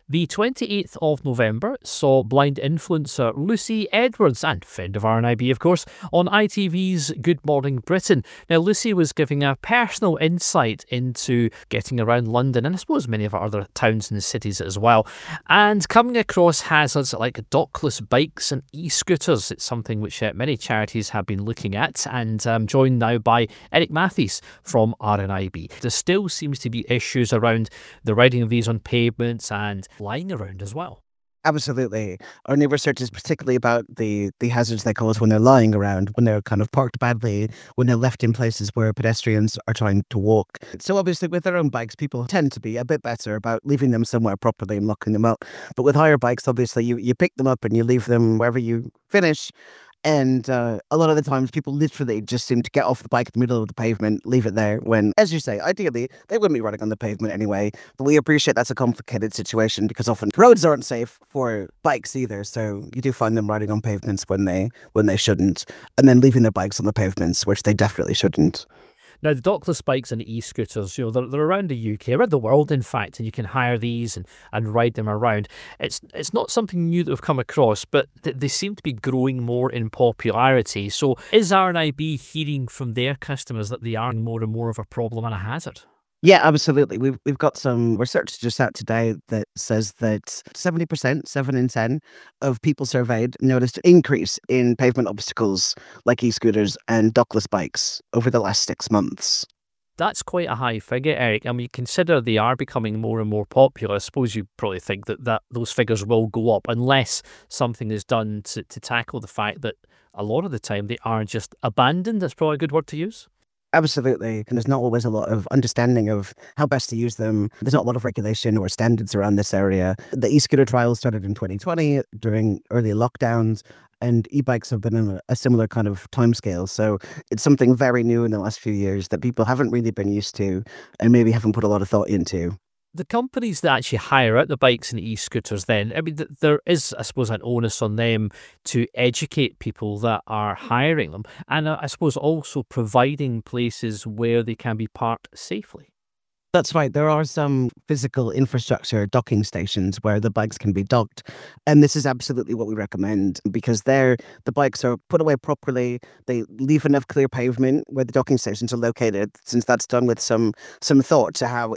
The 28th of November saw blind influencer Lucy Edwards, and friend of RNIB of course, on ITV's Good Morning Britain. Now Lucy was giving a personal insight into getting around London, and I suppose many of our other towns and cities as well, and coming across hazards like dockless bikes and e-scooters. It's something which many charities have been looking at, and I'm joined now by Eric Matthews from RNIB. There still seems to be issues around the riding of these on pavements and lying around as well. Absolutely. Our new research is particularly about the hazards they cause when they're lying around, when they're kind of parked badly, when they're left in places where pedestrians are trying to walk. So obviously with their own bikes, people tend to be a bit better about leaving them somewhere properly and locking them up. But with hire bikes, obviously you pick them up and you leave them wherever you finish. And a lot of the times people literally just seem to get off the bike in the middle of the pavement, leave it there when, as you say, ideally they wouldn't be running on the pavement anyway. But we appreciate that's a complicated situation because often roads aren't safe for bikes either. So you do find them riding on pavements when they shouldn't, and then leaving their bikes on the pavements, which they definitely shouldn't. Now, the dockless bikes and e-scooters, they're around the UK, around the world, in fact, and you can hire these and ride them around. It's not something new that we've come across, but they seem to be growing more in popularity. So is RNIB hearing from their customers that they are more and more of a problem and a hazard? Yeah, absolutely. We've got some research just out today that says that 70%, 7 in 10 of people surveyed noticed an increase in pavement obstacles like e-scooters and dockless bikes over the last 6 months. That's quite a high figure, Eric. I mean, you consider they are becoming more and more popular. I suppose you probably think that those figures will go up unless something is done to tackle the fact that a lot of the time they are just abandoned. That's probably a good word to use. Absolutely. And there's not always a lot of understanding of how best to use them. There's not a lot of regulation or standards around this area. The e-scooter trial started in 2020 during early lockdowns, and e-bikes have been in a similar kind of timescale. So it's something very new in the last few years that people haven't really been used to and maybe haven't put a lot of thought into. The companies that actually hire out the bikes and e-scooters then, I mean, there is, I suppose, an onus on them to educate people that are hiring them, and I suppose also providing places where they can be parked safely. That's right. There are some physical infrastructure docking stations where the bikes can be docked. And this is absolutely what we recommend because there the bikes are put away properly. They leave enough clear pavement where the docking stations are located, since that's done with some thought to how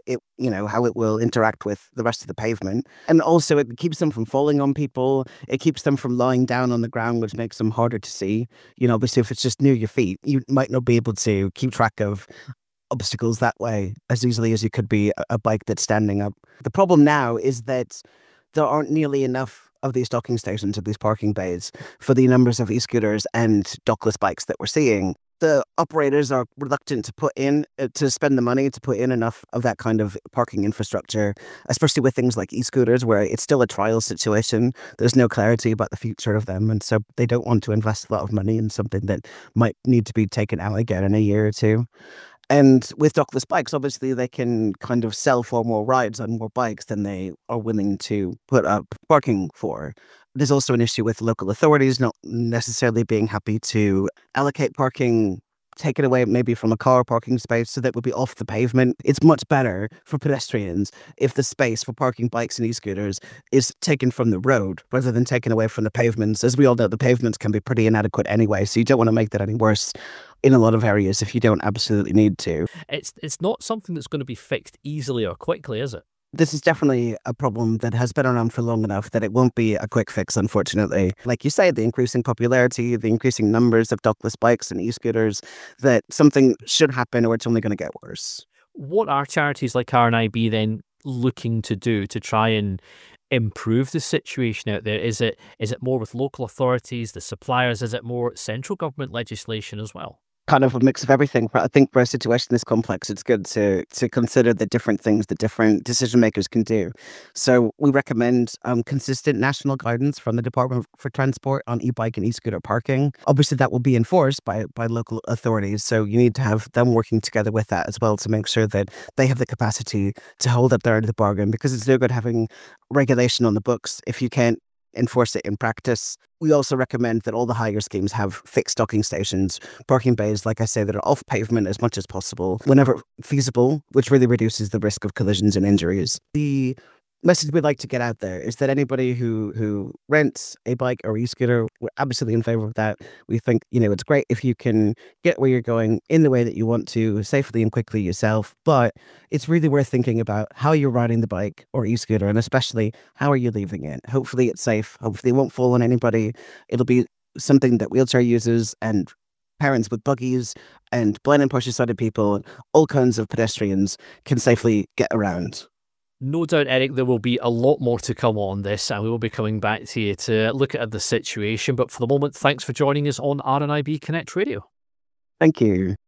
it will interact with the rest of the pavement. And also it keeps them from falling on people. It keeps them from lying down on the ground, which makes them harder to see. Obviously if it's just near your feet, you might not be able to keep track of obstacles that way as easily as you could be a bike that's standing up. The problem now is that there aren't nearly enough of these docking stations of these parking bays for the numbers of e-scooters and dockless bikes that we're seeing. The operators are reluctant to spend the money to put in enough of that kind of parking infrastructure, especially with things like e-scooters where it's still a trial situation. There's no clarity about the future of them. And so they don't want to invest a lot of money in something that might need to be taken out again in a year or two. And with dockless bikes, obviously, they can kind of sell for more rides on more bikes than they are willing to put up parking for. There's also an issue with local authorities not necessarily being happy to allocate parking, take it away maybe from a car parking space so that would be off the pavement. It's much better for pedestrians if the space for parking bikes and e-scooters is taken from the road rather than taken away from the pavements. As we all know, the pavements can be pretty inadequate anyway, so you don't want to make that any worse in a lot of areas if you don't absolutely need to. It's not something that's going to be fixed easily or quickly, is it? This is definitely a problem that has been around for long enough that it won't be a quick fix, unfortunately. Like you say, the increasing popularity, the increasing numbers of dockless bikes and e-scooters, that something should happen or it's only going to get worse. What are charities like RNIB then looking to do to try and improve the situation out there? Is it more with local authorities, the suppliers? Is it more central government legislation as well? Kind of a mix of everything. But I think for a situation this complex, it's good to consider the different things that different decision makers can do. So we recommend consistent national guidance from the Department for Transport on e-bike and e-scooter parking. Obviously, that will be enforced by local authorities. So you need to have them working together with that as well to make sure that they have the capacity to hold up their end of the bargain, because it's no good having regulation on the books if you can't enforce it in practice. We also recommend that all the hire schemes have fixed docking stations, parking bays, like I say, that are off pavement as much as possible, whenever feasible, which really reduces the risk of collisions and injuries. The message we'd like to get out there is that anybody who rents a bike or e-scooter, we're absolutely in favor of that. We think, it's great if you can get where you're going in the way that you want to, safely and quickly yourself, but it's really worth thinking about how you're riding the bike or e-scooter, and especially how are you leaving it. Hopefully it's safe. Hopefully it won't fall on anybody. It'll be something that wheelchair users and parents with buggies and blind and partially sighted people, all kinds of pedestrians can safely get around. No doubt, Eric, there will be a lot more to come on this, and we will be coming back to you to look at the situation. But for the moment, thanks for joining us on RNIB Connect Radio. Thank you.